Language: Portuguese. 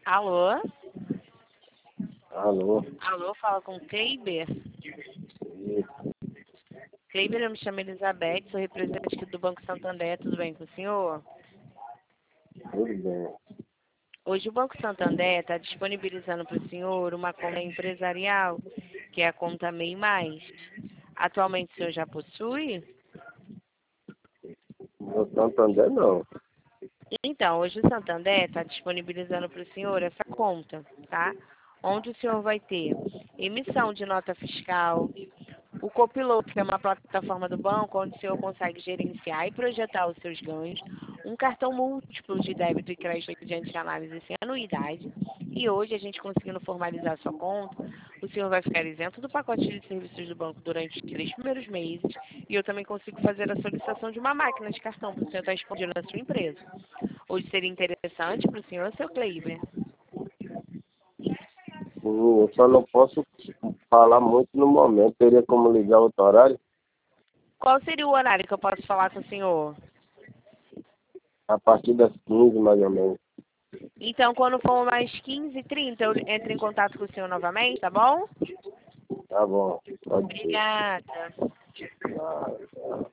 Alô? Alô? Alô, fala com o Kleiber. Kleiber, eu me chamo Elizabeth, sou representante aqui do Banco Santander, tudo bem com o senhor? Tudo bem. Hoje o Banco Santander está disponibilizando para o senhor uma conta empresarial, que é a conta MEI Mais. Atualmente o senhor já possui? No Santander, não. Então, hoje o Santander está disponibilizando para o senhor essa conta, tá? Onde o senhor vai ter emissão de nota fiscal, o Copiloto, que é uma plataforma do banco onde o senhor consegue gerenciar e projetar os seus ganhos, um cartão múltiplo de débito e crédito mediante análise sem anuidade. E hoje, a gente conseguindo formalizar a sua conta, o senhor vai ficar isento do pacote de serviços do banco durante os 3 primeiros meses. E eu também consigo fazer a solicitação de uma máquina de cartão para o senhor estar expandindo na sua empresa. Hoje seria interessante para o senhor, seu Kleiber. Eu só não posso falar muito no momento. Teria como ligar outro horário? Qual seria o horário que eu posso falar com o senhor? A partir das 15, mais ou menos. Então, quando for mais 15h30, eu entro em contato com o senhor novamente, tá bom? Tá bom. Pode ser. Obrigada. Tá.